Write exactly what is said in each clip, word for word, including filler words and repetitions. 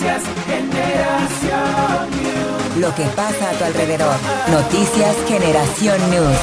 Noticias Generación News. Lo que pasa a tu alrededor. Noticias Generación News.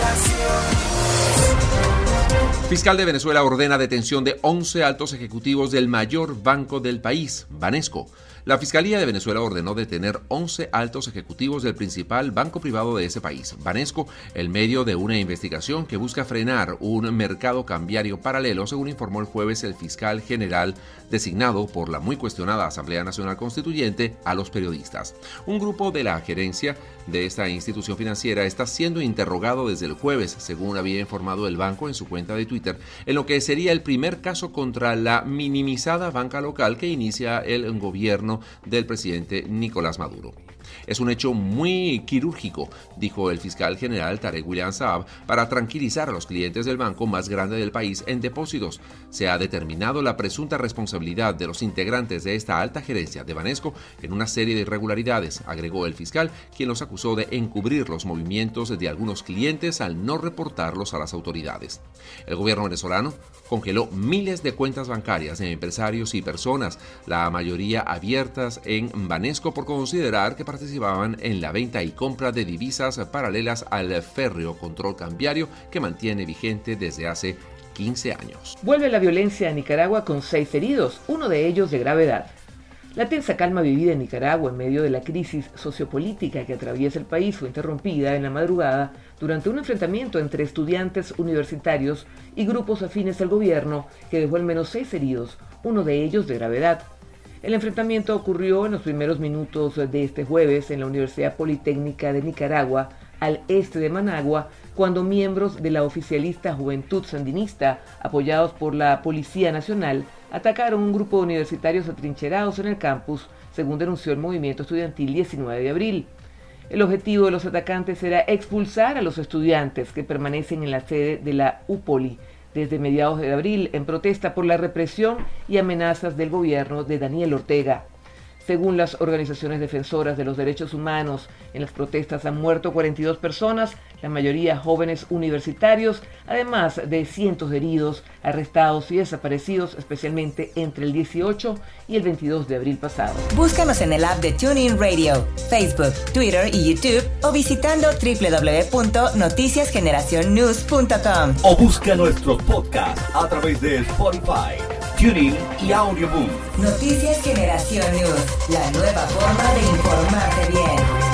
Fiscal de Venezuela ordena detención de once altos ejecutivos del mayor banco del país, Banesco. La Fiscalía de Venezuela ordenó detener once altos ejecutivos del principal banco privado de ese país, Banesco, en medio de una investigación que busca frenar un mercado cambiario paralelo, según informó el jueves el fiscal general designado por la muy cuestionada Asamblea Nacional Constituyente a los periodistas. Un grupo de la gerencia de esta institución financiera está siendo interrogado desde el jueves, según había informado el banco en su cuenta de Twitter, en lo que sería el primer caso contra la minimizada banca local que inicia el gobierno del presidente Nicolás Maduro. Es un hecho muy quirúrgico, dijo el fiscal general Tarek William Saab, para tranquilizar a los clientes del banco más grande del país en depósitos. Se ha determinado la presunta responsabilidad de los integrantes de esta alta gerencia de Banesco en una serie de irregularidades, agregó el fiscal, quien los acusó de encubrir los movimientos de algunos clientes al no reportarlos a las autoridades. El gobierno venezolano congeló miles de cuentas bancarias de empresarios y personas, la mayoría abiertas en Banesco por considerar que participaban en la venta y compra de divisas paralelas al férreo control cambiario que mantiene vigente desde hace quince años. Vuelve la violencia a Nicaragua con seis heridos, uno de ellos de gravedad. La tensa calma vivida en Nicaragua en medio de la crisis sociopolítica que atraviesa el país fue interrumpida en la madrugada durante un enfrentamiento entre estudiantes universitarios y grupos afines al gobierno que dejó al menos seis heridos, uno de ellos de gravedad. El enfrentamiento ocurrió en los primeros minutos de este jueves en la Universidad Politécnica de Nicaragua, al este de Managua, cuando miembros de la oficialista Juventud Sandinista, apoyados por la Policía Nacional, atacaron un grupo de universitarios atrincherados en el campus, según denunció el movimiento estudiantil diecinueve de abril. El objetivo de los atacantes era expulsar a los estudiantes que permanecen en la sede de la U P O L I desde mediados de abril en protesta por la represión y amenazas del gobierno de Daniel Ortega. Según las organizaciones defensoras de los derechos humanos, en las protestas han muerto cuarenta y dos personas, la mayoría jóvenes universitarios, además de cientos de heridos, arrestados y desaparecidos, especialmente entre el dieciocho y el veintidós de abril pasado. Búscanos en el app de TuneIn Radio, Facebook, Twitter y YouTube o visitando doble u doble u doble u punto noticias generación news punto com. O busca nuestros podcasts a través de Spotify, TuneIn y Audioboom. Noticias Generación News, la nueva forma de informarte bien.